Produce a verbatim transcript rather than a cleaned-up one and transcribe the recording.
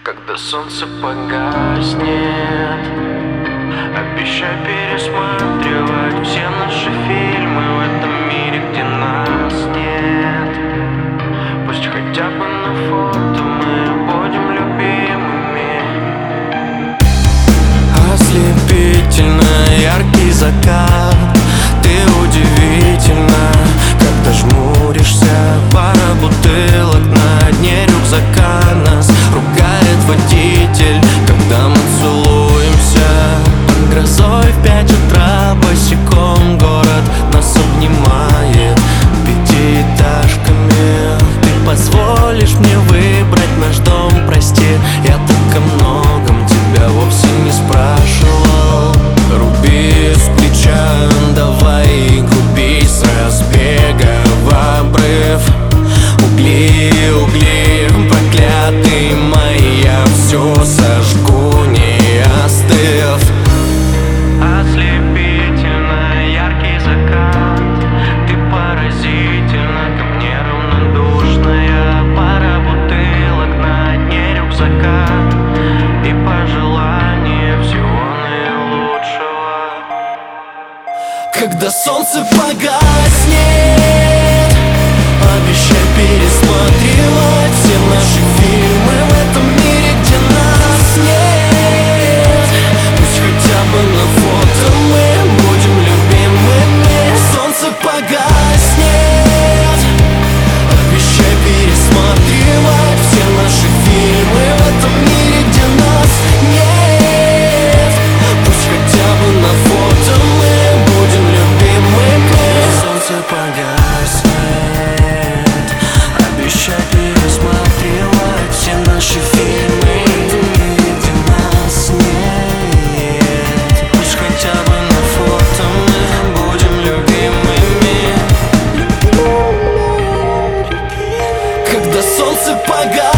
Когда солнце погаснет, обещай пересматривать все наши фильмы в этом мире, где нас нет. Пусть хотя бы на фото мы будем любимыми. Ослепительно яркий закат, ты удивительна, когда жмуришься. Пара бутылок на дне рюкзака, нас ругает водитель, когда мы целуемся. Под грозой в пять утра босиком город нас обнимает пятиэтажками. Ты позволишь мне выбрать наш дом, прости, я так о многом тебя вовсе не спрашивал. Руби с плеча, давай груби с разбега в обрыв. Угли, угли, проклятый май, я все сожгу, не остыв. Ослепительно яркий закат, ты поразительна, ко мне равнодушная. Пара бутылок на дне рюкзака и пожелание всего наилучшего. Когда солнце погаснет, обещай пересматривать все наши фильмы в этом мире, где нас нет. Пусть хотя бы на фото мы будем любимыми. Солнце погаснет, обещай пересматривать все наши фильмы в этом мире, где нас нет. Пусть хотя бы на фото мы будем любимыми. Солнце погаснет, обещай пересматривать все наши фильмы, где нас нет. Пусть хотя бы на фото мы будем любимыми. Когда солнце погаснет,